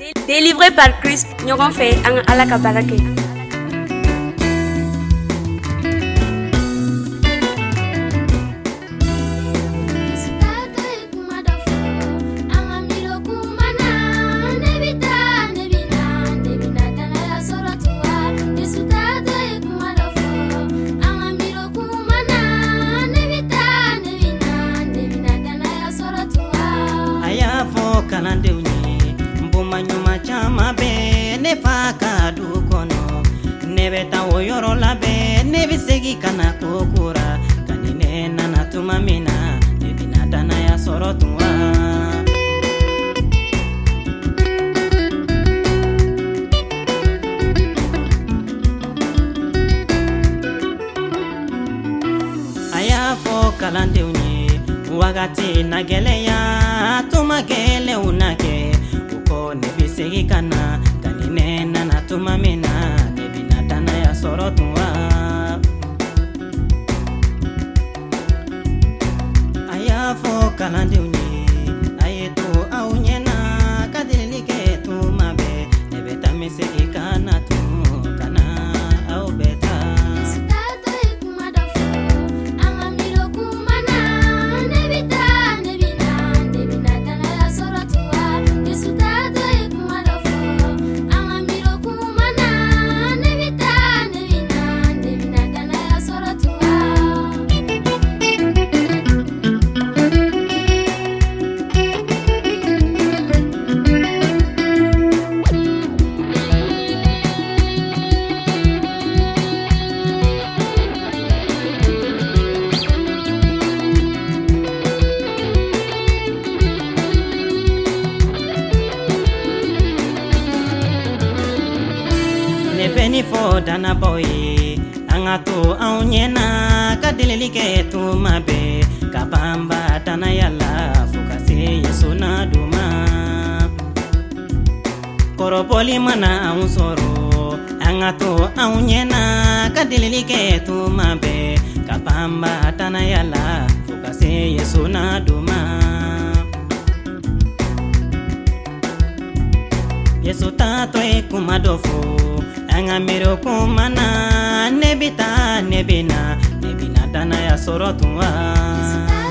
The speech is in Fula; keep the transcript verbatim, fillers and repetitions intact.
Délivré par Christ, ɲɔgɔn fɛ an ka Ala ka baara kɛ. Kalandenw ye nboma ɲuma caman bɛ ne fa ka du kɔnɔ ne bɛ taa o yɔrɔ la bɛɛ ne bɛ segin ka na kokura ka ni ne nana tuma min na ne bɛna danaya sɔrɔ tun wa. A y'a fɔ kalandenw ye wagati na gɛlɛya tuma gɛlɛnw na kɛ u kɔ ne bɛ segin ka na ka ni ne nana tuma min na ne bɛna danaya sɔrɔ tun wa. A y'a fɔ kalandenw ye a ye to aw ɲɛna ka delili kɛ tuma bɛɛ ne bɛ taa n bɛ segin ka na tun ka na aw bɛɛ taa. Ne bɛ nin fɔ dannabaw ye an ka to anw ɲɛna ka delili kɛ tuma bɛɛ ka banba danaya la fo ka se Yesu nadon ma. Kɔrɔbɔli mana anw sɔrɔ an ka to anw ɲɛna ka delili kɛ tuma bɛɛ ka banba danaya la fo ka se Yesu nadon ma. Yesu taatɔ ye kuma dɔ fɔ an ka miiri kuma na ne bɛ taa ne bɛ na ne bɛna danaya sɔrɔ tun wa.